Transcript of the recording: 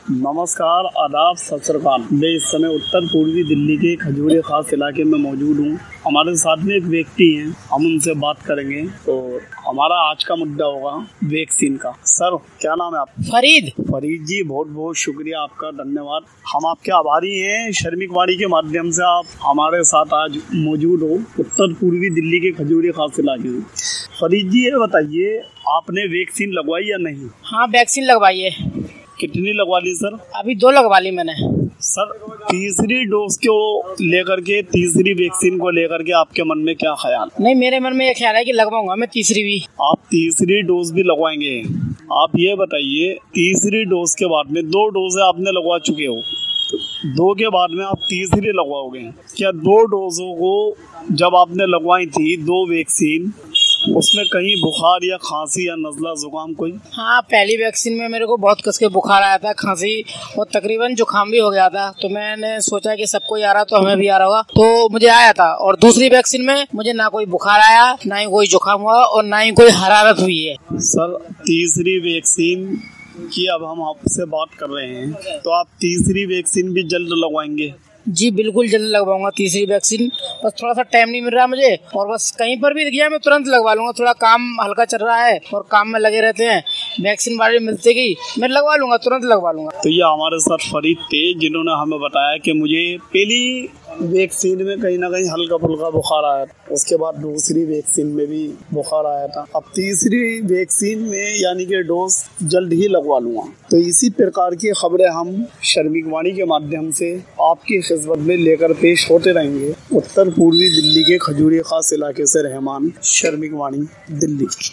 नमस्कार, आदाब, सत श्री अकाल। मैं इस समय उत्तर पूर्वी दिल्ली के खजूरी खास इलाके में मौजूद हूँ। हमारे साथ में एक व्यक्ति हैं, हम उनसे बात करेंगे। तो हमारा आज का मुद्दा होगा वैक्सीन का। सर, क्या नाम है आपका? फरीद जी, बहुत बहुत शुक्रिया आपका, धन्यवाद। हम आपके आभारी हैं। श्रमिक वाणी के माध्यम से आप हमारे साथ आज मौजूद हो उत्तर पूर्वी दिल्ली के खजूरी खास इलाके में। फरीद जी, ये बताइए, आपने वैक्सीन लगवाई या नहीं? हाँ, वैक्सीन लगवाई है। कितनी लगवा ली सर? अभी 2 लगवा ली मैंने। सर, तीसरी डोज को लेकर के, तीसरी वैक्सीन को लेकर के आपके मन में क्या ख्याल? नहीं, मेरे मन में ये ख्याल है कि लगवाऊंगा मैं तीसरी भी। आप तीसरी डोज भी लगवाएंगे? आप ये बताइए, तीसरी डोज के बाद में 2 डोज आपने लगवा चुके हो, 2 के बाद में आप तीसरी लगवाओगे क्या? 2 डोजों को जब आपने लगवाई थी, 2 वैक्सीन, उसमें कहीं बुखार या खांसी या नज़ला जुकाम कोई? हाँ, पहली वैक्सीन में मेरे को बहुत कस के बुखार आया था, खांसी और तकरीबन जुकाम भी हो गया था। तो मैंने सोचा कि सबको ही आ रहा तो हमें भी आ रहा होगा, तो मुझे आया था। और दूसरी वैक्सीन में मुझे ना कोई बुखार आया, ना ही कोई जुकाम हुआ और ना ही कोई हरारत हुई है। सर, तीसरी वैक्सीन की अब हम आपसे बात कर रहे हैं, तो आप तीसरी वैक्सीन भी जल्द लगवाएंगे? जी बिल्कुल, जल्द लगवाऊंगा तीसरी वैक्सीन। बस थोड़ा सा टाइम नहीं मिल रहा मुझे, और बस कहीं पर भी दिख गया मैं तुरंत लगवा लूंगा। थोड़ा काम हल्का चल रहा है और काम में लगे रहते हैं, वैक्सीन वाले मिलते गई मैं लगवा लूंगा, तुरंत लगवा लूंगा। तो ये हमारे साथ फरीद थे, जिन्होंने हमें बताया कि मुझे पहली वैक्सीन में कहीं ना कहीं हल्का फुल्का बुखार आया था, उसके बाद दूसरी वैक्सीन में भी बुखार आया था, अब तीसरी वैक्सीन में यानी कि डोज जल्द ही लगवा लूंगा। तो इसी प्रकार की खबरें हम श्रमिक वाणी के माध्यम से आपकी खिदमत में लेकर पेश होते रहेंगे। उत्तर पूर्वी दिल्ली के खजूरी खास इलाके से रहमान, श्रमिक वाणी, दिल्ली।